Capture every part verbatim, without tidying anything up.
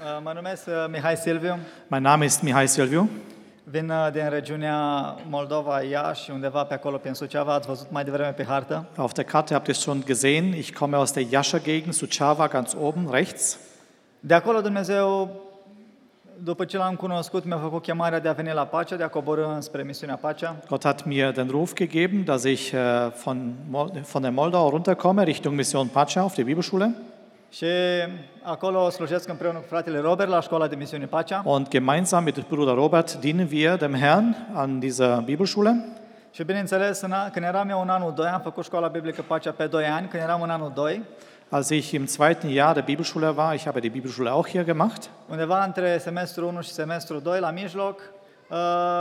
Uh, Mă numesc uh, Mihai Silviu, Mein Name ist Mihai Silviu. vin uh, din regiunea Moldova, Iași, undeva pe acolo, prin Suceava, ați văzut mai devreme pe hartă. Auf der Karte habt ihr es schon gesehen. Ich komme aus der Jascha Gegend, Suceava, ganz oben rechts. De acolo Dumnezeu, după ce l-am cunoscut, mi-a făcut chemarea de a veni la Pacea, de a coborî înspre misiunea Pacea. Gott hat mir den Ruf gegeben, dass ich äh, von, Mol- von der Moldau runterkomme, Richtung Mission Pacea auf die Bibelschule. Și acolo slujesc împreună cu fratele Robert la școala de misiune Pacea. Und gemeinsam mit Bruder Robert dienen wir dem Herrn an dieser Bibelschule. Și bineînțeles, în a- când eram eu în anul doi, am făcut școala biblică Pacea pe doi ani, când eram în anul doi, Als ich im zweiten Jahr der Bibelschule war, ich habe die Bibelschule auch hier gemacht, undeva între semestrul unu și semestrul doi, la mijloc, uh,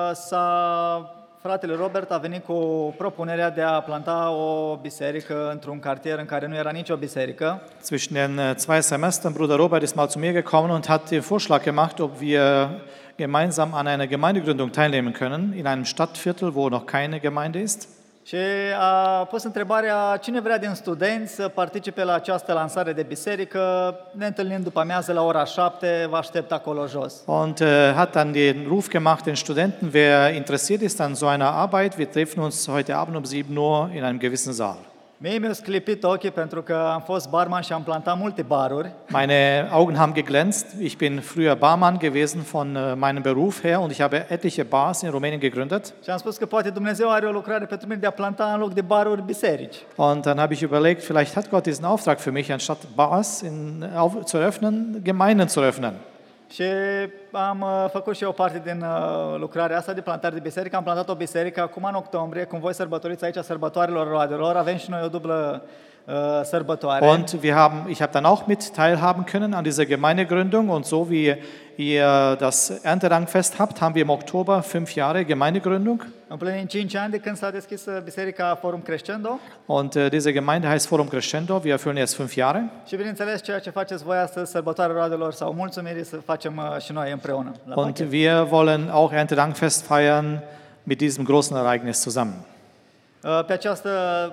s-a, fratele Robert a venit cu propunerea de a planta o biserică într-un cartier în care nu era nicio biserică. zwischen den äh, zwei Semestern, Bruder Robert ist mal zu mir gekommen und hat den Vorschlag gemacht, ob wir gemeinsam an einer Gemeindegründung teilnehmen können, in einem Stadtviertel, wo noch keine Gemeinde ist. Și a pus întrebarea cine vrea din studenți să participe la această lansare de biserică, ne întâlnim după amiază la ora șapte, vă aștept acolo jos. Und äh, hat dann den Ruf gemacht den Studenten, wer interessiert ist an so einer Arbeit, wir treffen uns heute Abend um sieben Uhr in einem gewissen Saal. Mie mi-au sclipit ochii pentru că am fost barman și am plantat multe baruri. Meine Augen haben geglänzt. Ich bin früher Barmann gewesen von äh, meinem Beruf her und ich habe etliche Bars in Rumänien gegründet. Și am spus că poate Dumnezeu are o lucrare pentru mine de a planta în loc de baruri biserici. Und dann habe ich überlegt, vielleicht hat Gott diesen Auftrag für mich, anstatt Bars in, auf, zu öffnen, Gemeinden zu öffnen. Și am uh, făcut și eu parte din uh, lucrarea asta de plantare de biserică. Am plantat o biserică acum în octombrie, când voi sărbătoriți aici sărbătoarelor roadelor, avem și noi o dublă uh, sărbătoare. Und wir haben, ich habe dann auch mit teilhaben können an dieser Gemeindegründung. Und so wie ihr das Erntedankfest habt, haben wir im Oktober fünf Jahre Gemeindegründung. Împlinim cinci ani de când s-a deschis uh, biserica Forum Crescendo. Und äh, diese Gemeinde heißt Forum Crescendo. Wir erfüllen jetzt fünf Jahre. Și bineînțeles, ceea ce faceți voi astăzi, sărbătoarea roadelor sau mulțumiri, să facem uh, și noi împreună. La Und pachet. wir wollen auch Erntedankfest feiern mit diesem großen Ereignis zusammen. Uh, Pe această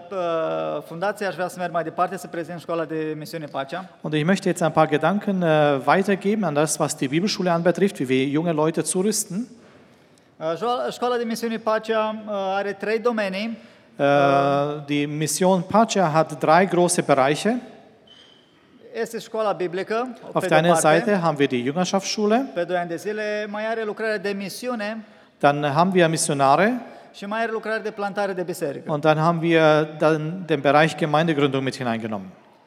uh, fundație aș vrea să merg mai departe, să prezint școala de misiune Pacea. Und ich möchte jetzt ein paar Gedanken äh, weitergeben an das, was die Bibelschule anbetrifft, wie wir junge Leute zurüsten. Uh, școala- Școala de misiune Pacea uh, are trei domenii. Äh, die Mission Pacea hat drei große Bereiche. Este școala biblică, Auf pe der de einen parte, Seite haben wir die Jüngerschaftsschule, pe doi ani de zile, mai are lucrarea de misiune dann haben wir Missionare și mai are lucrarea de plantare de biserică. und dann haben wir dann den Bereich Gemeindegründung mit hineingenommen.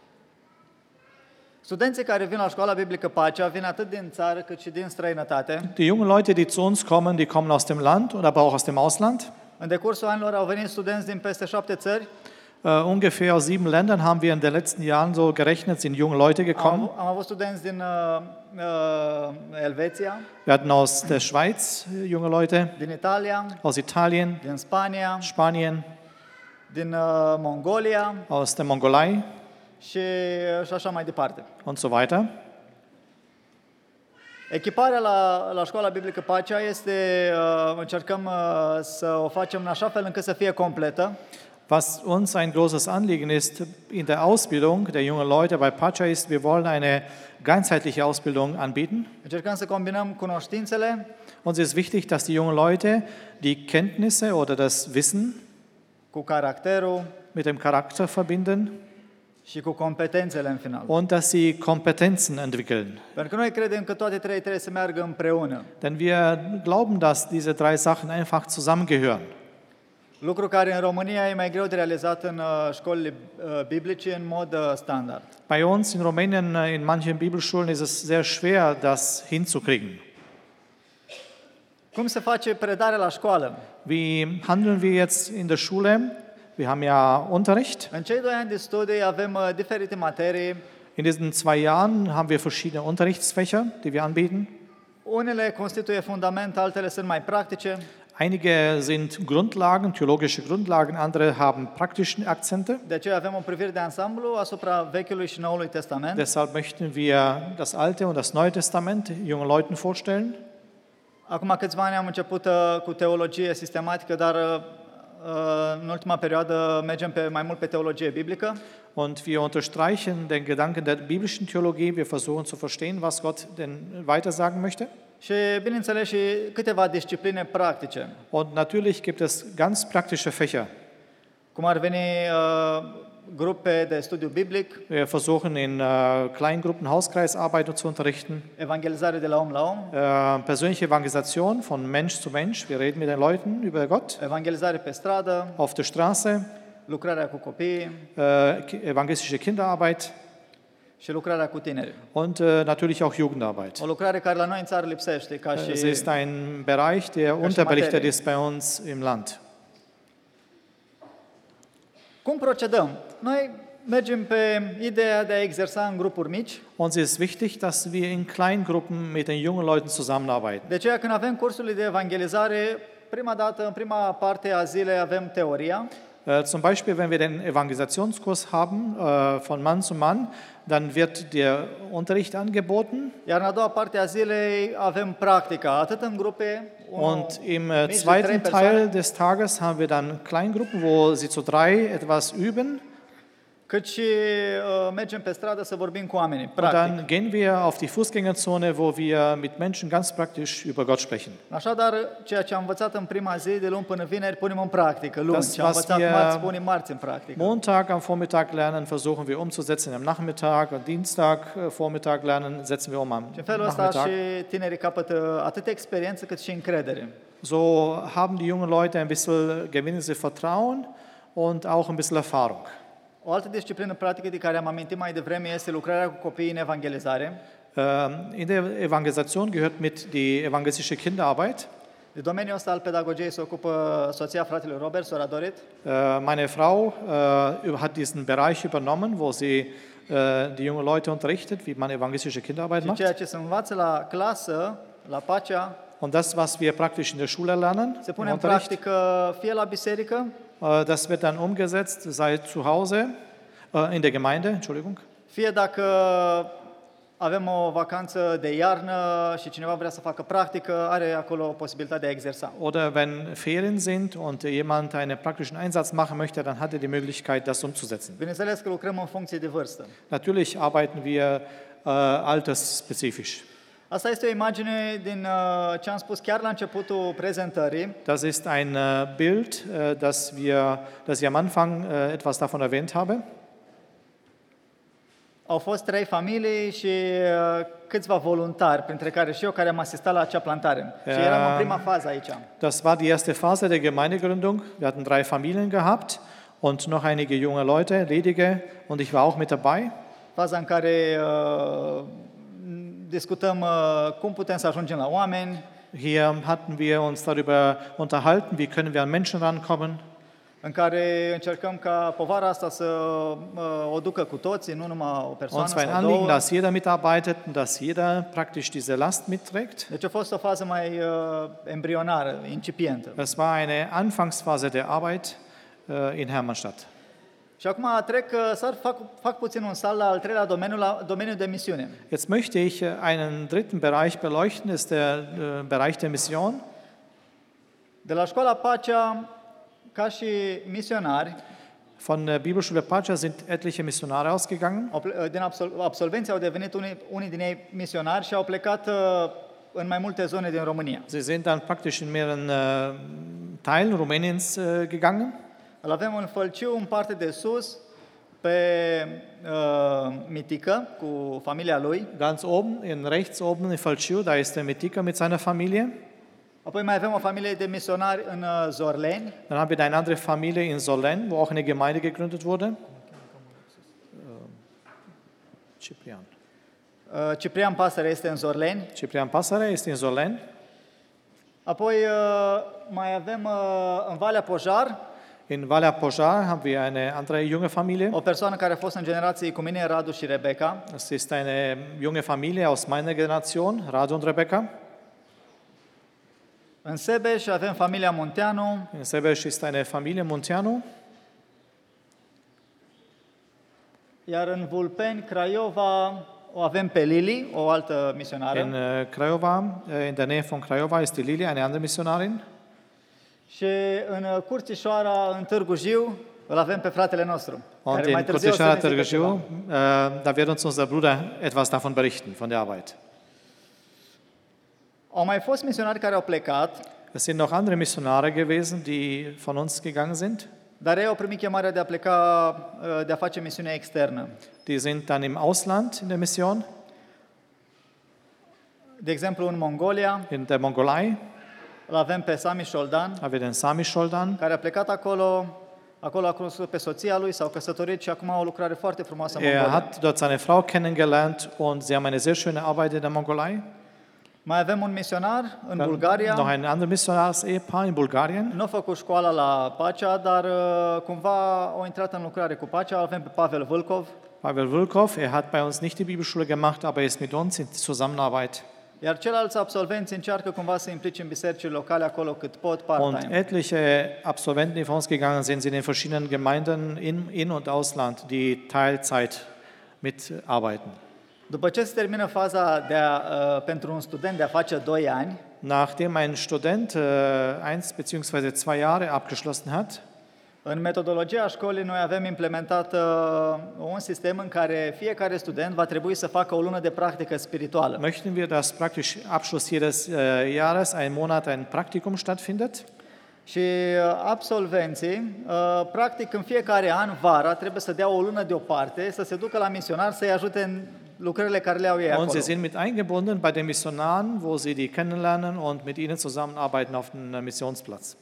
Studenții care vin la școala biblică Pacea vin atât din țară cât și din străinătate. Die jungen Leute, die zu uns kommen, die kommen aus dem Land und aber auch aus dem Ausland. În decursul anilor au venit studenți din peste șapte țări. Äh, ungefähr aus sieben Ländern haben wir in den letzten Jahren so gerechnet, sind junge Leute Am, gekommen. avut- am avut studenți din uh, uh, Elveția, Wir hatten aus der Schweiz äh, junge Leute, din Italia, aus Italien, din Spania, Spanien, din uh, Mongolia aus der Mongolei și, și așa mai departe. und so weiter. Echiparea la, la școala biblică Pacea este, uh, încercăm uh, să o facem în așa fel încât să fie completă. Was uns ein großes Anliegen ist in der Ausbildung der jungen Leute bei Pacea ist, wir wollen eine ganzheitliche Ausbildung anbieten. Încercăm să combinăm cunoștințele Uns ist wichtig, dass die jungen Leute die Kenntnisse oder das Wissen cu caracterul mit dem Charakter verbinden și cu competențele în final. und dass sie Kompetenzen entwickeln. Pentru că noi credem că toate trei trebuie să meargă împreună. Denn wir glauben, dass diese drei Sachen einfach zusammengehören. Lucru care în România e mai greu de realizat în uh, școlile uh, biblice în mod uh, standard. Bei uns in Rumänien, äh, in manchen Bibelschulen, ist es sehr schwer, das hinzukriegen. Cum se face predarea la școală? Wie handeln wir jetzt in der Schule? Wir haben ja Unterricht. În cei doi ani de studii avem uh, diferite materii. In diesen zwei Jahren haben wir verschiedene Unterrichtsfächer, die wir anbieten. Unele constituie fundament, altele sunt mai practice. Einige sind Grundlagen, theologische Grundlagen, andere haben praktische Akzente. De aceea avem o privire de ansamblu asupra Vechiului și Noului Testament. Deshalb möchten wir das Alte und das Neue Testament jungen Leuten vorstellen. Acum câțiva ani am început uh, cu teologie sistematică, dar uh, în ultima perioadă mergem pe mai mult pe teologie biblică. Und wir unterstreichen den Gedanken der biblischen Theologie. Wir versuchen zu verstehen, was Gott denn weiter sagen möchte. Și, bineînțeles, și câteva discipline practice, Und natürlich gibt es ganz praktische Fächer. cum ar veni uh, grupe de studiu biblic, Wir versuchen in uh, Kleingruppen Hauskreisarbeit zu unterrichten, evangelizare de la om la om, uh, persönliche Evangelisation von Mensch zu Mensch. Wir reden mit den Leuten über Gott evangelizare pe stradă, auf der Straße, lucrarea cu copiii uh, evangelistische Kinderarbeit și lucrarea cu tineri. und uh, natürlich auch Jugendarbeit. O lucrare care la noi în țară lipsește, ca Es și ist ein Bereich, der unterbelichtet ist bei uns im Land. cum procedăm? Noi mergem pe ideea de a exersa în grupuri mici. Uns ist wichtig, dass wir in Kleingruppen mit den jungen Leuten zusammenarbeiten. De aceea când avem cursurile de evangelizare, prima dată, în prima parte a zilei avem teoria, Äh, Zum Beispiel, wenn wir den Evangelisationskurs haben, äh, von Mann zu Mann, dann wird der Unterricht angeboten. iar în a doua parte a zilei avem practica, atât în grupe, unul Und im äh, mici de trei zweiten persoane, Teil des Tages haben wir dann Kleingruppen, wo sie zu drei etwas üben. cât și uh, mergem pe stradă să vorbim cu oamenii, Und practic. dann gehen wir auf die Fußgängerzone, wo wir mit Menschen ganz praktisch über Gott sprechen. Așadar, ceea ce am învățat în prima zi, de luni până vineri, punem în practică, luni. Das, Ce am was învățat wir marți, punem marți în practică. Montag am Vormittag lernen, versuchen wir umzusetzen am Nachmittag und Dienstag äh, Vormittag lernen, setzen wir um am Și în felul ăsta Nachmittag. și tinerii capătă atât experiență cât și încredere. So haben die jungen Leute ein bisschen, gewinnen sie Vertrauen und auch ein bisschen Erfahrung. O altă disciplină practică de care am amintit mai devreme este lucrarea cu copiii în evangelizare. Ähm, In der Evangelisation gehört mit die evangelistische Kinderarbeit. De domeniul ăsta al pedagogiei se ocupă soția fratelui Robert, sora Dorit. Äh, Meine Frau äh, hat diesen Bereich übernommen, wo sie äh, die jungen Leute unterrichtet, wie man evangelistische Kinderarbeit Și macht. ceea ce se învață la clasă, la Pacea, Und das, was wir praktisch in der Schule lernen, se im pune în Unterricht, practică fie la biserică, äh, das wird dann umgesetzt, sei zu Hause, äh, in der Gemeinde, Entschuldigung, fie dacă avem o vacanță de iarnă și cineva vrea să facă practică, are acolo posibilitatea de a exersa. oder wenn Ferien sind und jemand einen praktischen Einsatz machen möchte, dann hat er die Möglichkeit, das umzusetzen. Bineînțeles că lucrăm în funcție de vârstă. Natürlich arbeiten wir äh, altersspezifisch. Asta este o imagine din uh, ce am spus chiar la începutul prezentării. Das ist ein äh, Bild, äh, das, wir, das ich am Anfang äh, etwas davon erwähnt habe. Au fost trei familii și uh, câțiva voluntari, printre care și eu, care am asistat la acea plantare. Și eram în prima fază aici. Das war die erste Phase der Gemeindegründung. Wir hatten drei Familien gehabt und noch einige junge Leute, ledige, und ich war auch mit dabei. Faza în care uh, discutăm uh, cum putem să ajungem la oameni, Hier hatten wir uns darüber unterhalten, wie können wir an Menschen rankommen, în care încercăm ca povara asta să uh, o ducă cu toții, nu numai o persoană uns war ein sau Anliegen, două. dass jeder mitarbeitet und dass jeder praktisch diese Last mitträgt. Deci a fost o fază mai uh, embrionară, incipientă. Es war eine Anfangsphase der Arbeit äh, in Hermannstadt. Și acum trec, uh, să fac, fac puțin un salt la al treilea domeniu, la domeniul de misiune. Jetzt möchte ich äh, einen dritten Bereich beleuchten, das ist der äh, Bereich der Mission. De la școala Pacea, ca și misionari, Von der Bibelschule Pacea sind etliche Missionare ausgegangen. au ple- din absol- absolvenții au devenit unii, unii din ei misionari și au plecat uh, în mai multe zone din România. Sie sind dann praktisch in mehreren äh, Teilen Rumäniens äh, gegangen. Îl avem în Fălciu, în parte de sus, pe uh, Mitică, cu familia lui. Ganz oben, in rechts oben in Falciu, da ist der Mitika mit seiner Familie. Apoi mai avem o familie de misionari în uh, Zorleni. Dann haben wir eine andere Familie in Sollen, wo auch eine Gemeinde gegründet wurde. Ähm, Ciprian. Uh, Ciprian Pasăre este în Zorleni. Ciprian Pasare ist in Sollen. Apoi uh, mai avem uh, în Valea Pojar In Valea Pojar haben wir eine andere junge Familie. o persoană care a fost în generație cu mine, Radu și Rebecca. Das ist eine junge Familie aus meiner Generation, Radu und Rebecca. În Sebeș avem familia Munteanu. In Sebeș ist eine Familie Munteanu. Iar în Vulpeni, Craiova, o avem pe Lili, o altă misionară. In äh, Craiova, äh, in der Nähe von Craiova ist die Lili, eine andere Missionarin. Și în uh, Curțișoara, în Târgu Jiu, Îl avem pe fratele nostru, Und care mai in târziu o să ne Kotyshara zică ceva. Târgu, da wird uns unser Bruder etwas davon berichten, von der Arbeit. Au mai fost misionari care au plecat, Es sind noch andere Missionare gewesen, die von uns gegangen sind. dar ei au primit chemarea de a pleca, de a face misiune externă. Die sind dann im Ausland in der Mission, De exemplu, în Mongolia, in der Mongolei, îl avem pe Sami Șoldan, haben wir den Sami Scholdan. care a plecat acolo, acolo a cunoscut pe soția lui, s-au căsătorit și acum au o lucrare foarte frumoasă în Er Mongolia. hat dort seine Frau kennengelernt und sie haben eine sehr schöne Arbeit in der Mongolei. Mai avem un misionar în Dann Bulgaria, noch ein anderes Missionars-Ehepaar in Bulgarien. nu a făcut școala la Pacea, dar uh, cumva au intrat în lucrare cu Pacea. Avem pe Pavel Vâlcov, Pavel Vülkov, er hat bei uns nicht die Bibelschule gemacht, aber er ist mit uns in Zusammenarbeit. iar ceilalți absolvenți încearcă cumva să implice în bisericile locale acolo cât pot, Und part-time. etliche Absolventen, die von uns gegangen sind, sind in verschiedenen Gemeinden in, in und Ausland, die Teilzeit mitarbeiten. După ce se termină faza de a, uh, pentru un student de a face doi ani, Nachdem ein Student äh, eins bzw. zwei Jahre abgeschlossen hat, în metodologia școlii noi avem implementat uh, un sistem în care fiecare student va trebui să facă o lună de practică spirituală. möchten wir, dass praktisch Abschluss jedes äh, Jahres ein Monat ein Praktikum stattfindet. Și uh, absolvenții, uh, practic în fiecare an, vara, trebuie să dea o lună deoparte, să se ducă la misionar să-i ajute în lucrările care le au ei Und acolo. sie sind mit eingebunden bei den Missionaren, wo sie die kennenlernen und mit ihnen zusammenarbeiten auf dem Missionsplatz.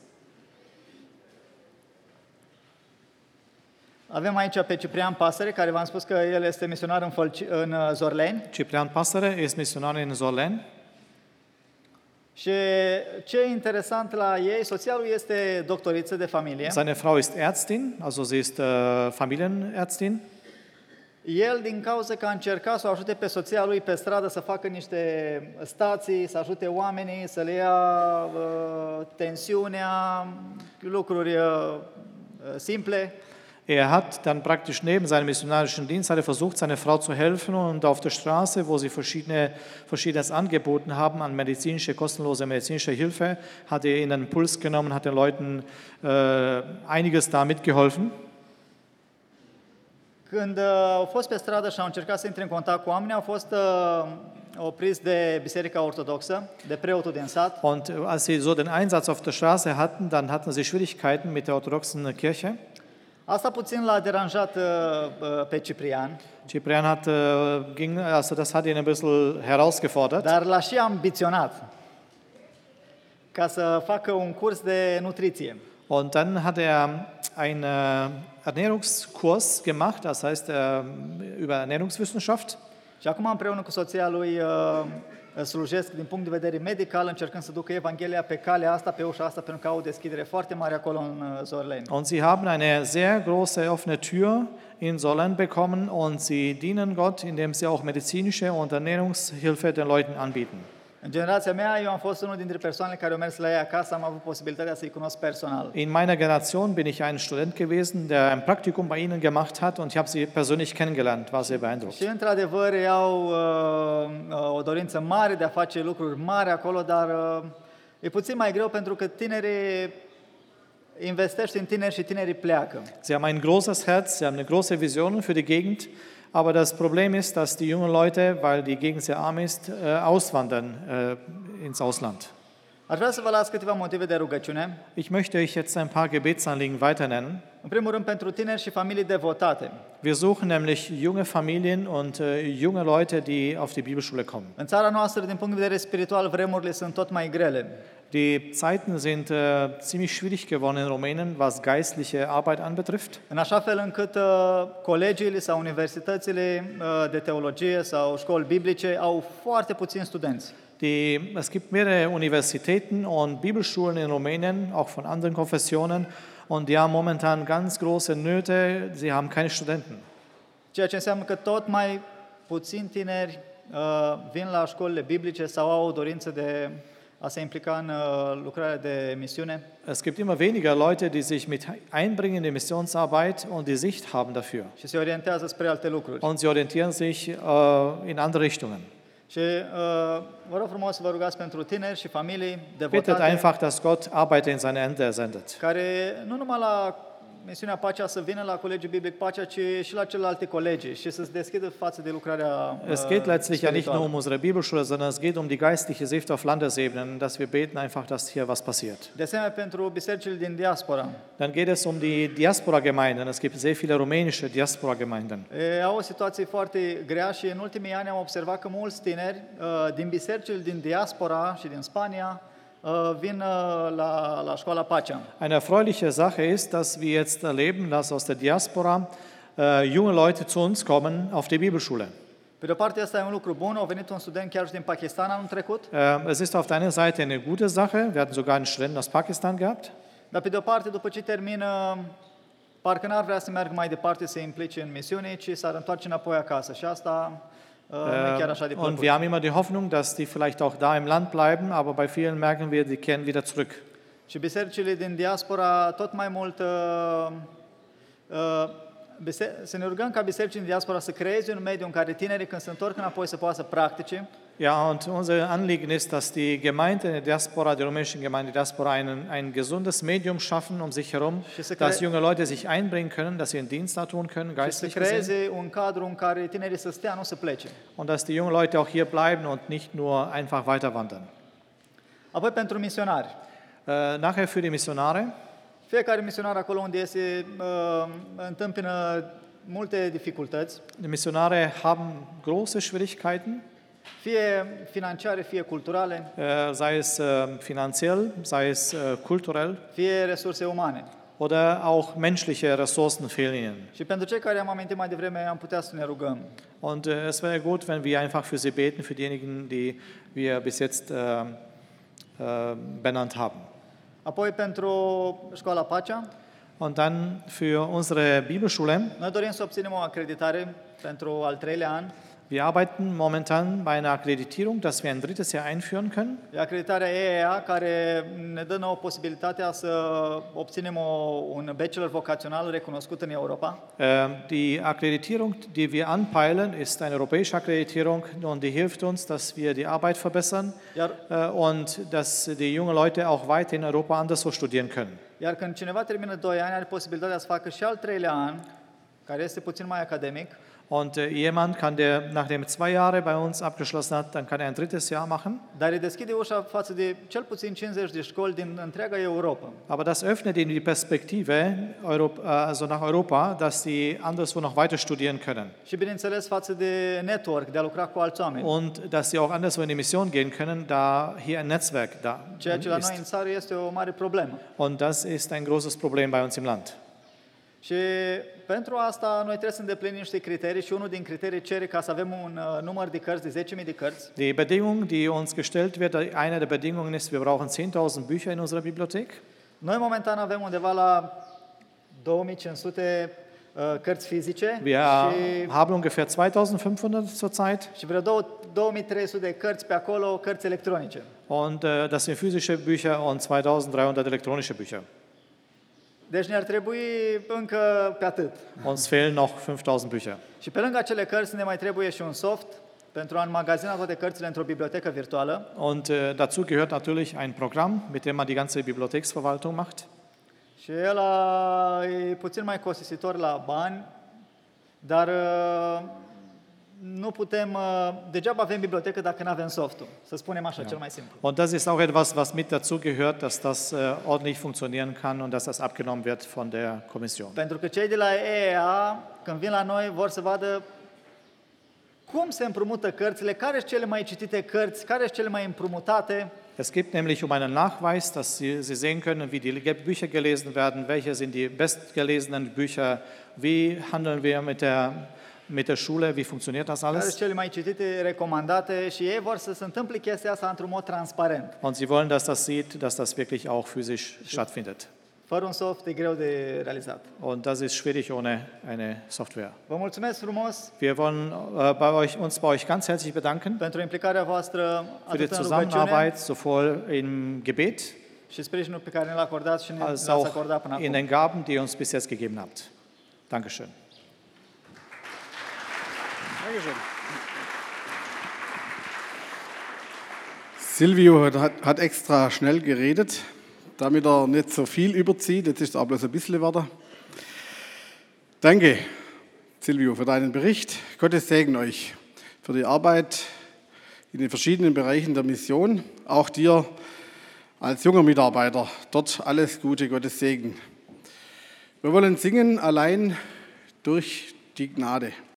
Avem aici pe Ciprian Pasăre, care v-am spus că el este misionar în, Fălci, în uh, Zorleni. Ciprian Passere ist Missionar in Sorlen. Și ce e interesant la ei, soția lui este doctoriță de familie. Seine Frau ist Ärztin, also sie ist äh, Familienärztin. El, din cauza că a încercat să o ajute pe soția lui pe stradă să facă niște stații, să ajute oamenii, să le ia uh, tensiunea, lucruri uh, simple. Er hat dann praktisch neben seinem missionarischen Dienst hat er versucht, seiner Frau zu helfen und auf der Straße, wo sie verschiedene, Verschiedenes angeboten haben an medizinische, kostenlose medizinische Hilfe, hat er ihnen einen Puls genommen, hat den Leuten äh, einiges da mitgeholfen. Când uh, au fost pe stradă și au încercat să intre în contact cu oamenii, au fost uh, opriți de Biserica Ortodoxă, de preotul din sat. Und äh, als sie so den Einsatz auf der Straße hatten, dann hatten sie Schwierigkeiten mit der orthodoxen Kirche. Asta puțin l-a deranjat uh, uh, pe Ciprian, Ciprian hat, äh, ging, also das hat ihn ein bisschen herausgefordert. dar l-a și ambiționat ca să facă un curs de nutriție. Und dann hat er einen äh, Ernährungskurs gemacht, das heißt äh, über Ernährungswissenschaft. Și acum împreună cu soția lui uh, slujesc din punct de vedere medical, încercând să ducă Evanghelia pe calea asta, pe ușa asta, pentru că au o deschidere foarte mare acolo în uh, Zorleni. Und sie haben eine sehr große offene Tür in Sollen bekommen und sie dienen Gott, indem sie auch medizinische und Ernährungshilfe den Leuten anbieten. În generația mea, eu am fost unul dintre persoanele care au mers la ei acasă, am avut posibilitatea să-i cunosc personal. In meiner Generation bin ich ein Student gewesen, der ein Praktikum bei ihnen gemacht hat und ich habe sie persönlich kennengelernt, war sehr beeindruckt. Și într-adevăr ei au uh, uh, o dorință mare de a face lucruri mari acolo, dar uh, e puțin mai greu pentru că tinerii investești în tineri și tinerii pleacă. Sie haben ein großes Herz, sie haben eine große Vision für die Gegend, aber das Problem ist, dass die jungen Leute, weil die Gegend sehr arm ist, äh, auswandern äh, ins Ausland. Aș vrea să vă las câteva motive de rugăciune. Ich möchte euch jetzt ein paar Gebetsanliegen weiter nennen. În primul rând pentru tineri și familii devotate. Wir suchen nämlich junge Familien und äh, junge Leute, die auf die Bibelschule kommen. În țara noastră, din punct de vedere spiritual, vremurile sunt tot mai grele. Die Zeiten sind äh, ziemlich schwierig geworden in Rumänien, was geistliche Arbeit anbetrifft. În așa fel încât uh, colegiile sau universitățile uh, de teologie sau școli biblice au foarte puțini studenți. Die, es gibt mehrere Universitäten und Bibelschulen in Rumänien, auch von anderen Konfessionen, und die haben momentan ganz große Nöte, sie haben keine Studenten. Ceea ce înseamnă că tot mai puțini tineri uh, vin la școlile biblice sau au o dorință de a se implica în uh, lucrarea de misiune. Es gibt immer weniger Leute, die sich mit einbringen in die Missionsarbeit und die Sicht haben dafür. Și se orientează spre alte lucruri. Und sie orientieren sich äh, in andere Richtungen. Și uh, vă rog frumos să vă rugați pentru tineri și familii Bittet devotate, einfach, dass Gott Arbeiter in seine Ernte sendet. care nu numai la misiunea Pacea să vină la Colegiul Biblic Pacea, ci și la celelalte colegi și să se deschidă față de lucrarea Es geht letztlich ja nicht nur spirituală. um unsere Bibelschule, sondern es geht um die geistliche Sicht auf Landesebenen, dass wir beten einfach, dass hier was passiert. De asemenea, pentru bisericile din diaspora. Dann geht es um die Diaspora-Gemeinden. Es gibt sehr viele rumänische Diaspora-Gemeinden. E, au o situație foarte grea și în ultimii ani am observat că mulți tineri uh, din bisericile din diaspora și din Spania uh, vin uh, la, la școala Pacea. Eine erfreuliche Sache ist, dass wir jetzt erleben, dass aus der Diaspora äh, junge Leute zu uns kommen auf die Bibelschule. Pe de o parte, asta e un lucru bun. A venit un student chiar și din Pakistan anul trecut. Äh, es ist auf der einen Seite eine gute Sache. Wir hatten sogar einen Studenten aus Pakistan gehabt. Dar pe de o parte, după ce termină, parcă n-ar vrea să meargă mai departe, să se implice în misiune, ci s-ar întoarce înapoi acasă. Și asta uh, nu e chiar așa de Ähm, Und plăcut. wir haben immer die Hoffnung, dass die vielleicht auch da im Land bleiben, aber bei vielen merken wir, die kehren wieder zurück. Și bisericile din diaspora tot mai mult uh, uh, bise- să ne rugăm ca bisericile din diaspora să creeze un mediu în care tinerii când se întorc înapoi să poată să practice. Ja, und unser Anliegen ist, dass die Gemeinde in der Diaspora, die rumänische Gemeinde in der Diaspora, ein, ein gesundes Medium schaffen um sich herum, dass junge Leute sich einbringen können, dass sie einen Dienst da tun können, Și să geistlich gesehen, creeze un cadru în care tinerii să stea, nu să plece. und dass die jungen Leute auch hier bleiben und nicht nur einfach weiter wandern. Apoi pentru misionari. Äh, nachher für die Missionare. Fiecare misionar acolo unde iese uh, întâmpină multe dificultăți, Die Missionare haben große Schwierigkeiten, fie financiare, fie culturale, äh, sei es äh, finanziell, sei es äh, kulturell fie resurse umane. oder auch menschliche Ressourcen fehlen ihnen. Și pentru cei care am amintit mai devreme, am putea să ne rugăm. Und äh, es wäre gut, wenn wir einfach für sie beten, für diejenigen, die wir bis jetzt äh, äh, benannt haben. Apoi pentru școala Pacea, Und dann für unsere Bibelschule. noi dorim să obținem o acreditare pentru al treilea an. Wir arbeiten momentan bei einer Akkreditierung, dass wir ein drittes Jahr einführen können. E acreditarea E E A care ne dă nouă posibilitatea să obținem o, un bachelor vocațional recunoscut în Europa. Ähm, Die Akkreditierung, die wir anpeilen, ist eine europäische Akkreditierung und die hilft uns, dass wir die Arbeit verbessern Iar, äh, und dass die jungen Leute auch weiter in Europa anderswo studieren können. iar când cineva termină doi ani, are posibilitatea să facă și al treilea an, care este puțin mai academic, Und äh, jemand kann, der nachdem zwei Jahre bei uns abgeschlossen hat, dann kann er ein drittes Jahr machen. dar îi deschide ușa față de cel puțin cincizeci de școli din întreaga Europa. Aber das öffnet ihnen die Perspektive Europ- äh, also nach Europa, dass sie anderswo noch weiter studieren können. Și bineînțeles față de network, de a lucra cu alți oameni. Und dass sie auch anderswo in die Mission gehen können, da hier ein Netzwerk da Ceea ce la noi ist. în țară este o mare problemă. Und das ist ein großes Problem bei uns im Land. Și pentru asta noi trebuie să îndeplinim niște criterii și unul din criterii cere ca să avem un uh, număr de cărți de zece mii de cărți. Die Bedingung, die uns gestellt wird, eine der Bedingungen ist, wir brauchen zehntausend Bücher in unserer Bibliothek. Noi momentan avem undeva la două mii cinci sute uh, cărți fizice Wir și, haben ungefähr zweitausendfünfhundert zurzeit și vreo două mii trei sute de cărți pe acolo, cărți electronice. und äh, das sind physische Bücher und zweitausenddreihundert elektronische Bücher. Deci ne-ar trebui încă pe atât. Uns fehlen noch fünftausend Bücher. Și pe lângă acele cărți ne mai trebuie și un soft pentru a înmagazina toate cărțile într-o bibliotecă virtuală. Und äh, dazu gehört natürlich ein Programm, mit dem man die ganze Bibliotheksverwaltung macht. Și ăla e puțin mai costisitor la bani, dar uh, nu putem, uh, degeaba avem bibliotecă dacă nu avem softul, să spunem așa, cel mai simplu. Und das ist auch etwas, was mit dazu gehört, dass das äh, ordentlich funktionieren kann und dass das abgenommen wird von der Kommission. Pentru că cei de la E E A, când vin la noi, vor să vadă cum se împrumută cărțile, care sunt cele mai citite cărți, care sunt cele mai împrumutate. Es gibt nämlich um einen Nachweis, dass Sie, Sie sehen können, wie die Bücher gelesen werden, welche sind die bestgelesenen Bücher, wie handeln wir mit der, mit der Schule, wie funktioniert das Care sunt alles. cele mai citite, recomandate și ei vor să se întâmple chestia asta într-un mod transparent. Und Sie wollen, dass das sieht, dass das wirklich auch physisch stattfindet. Fără un soft e greu de realizat. Und das ist schwierig ohne eine Software. Vă mulțumesc frumos Wir wollen äh, bei euch, uns bei euch ganz herzlich bedanken pentru implicarea voastră für die atât în rugăciune Zusammenarbeit, sowohl im Gebet și sprijinul pe care ne-l acordați și ne als l-ați auch acordat până in acum. den Gaben, die ihr uns bis jetzt gegeben habt. Dankeschön. Dankeschön. Silvio hat, hat extra schnell geredet, damit er nicht so viel überzieht. Jetzt ist er bloß ein bisschen weiter. Danke, Silvio, für deinen Bericht. Gottes Segen euch für die Arbeit in den verschiedenen Bereichen der Mission. Auch dir als junger Mitarbeiter dort alles Gute, Gottes Segen. Wir wollen singen, allein durch die Gnade.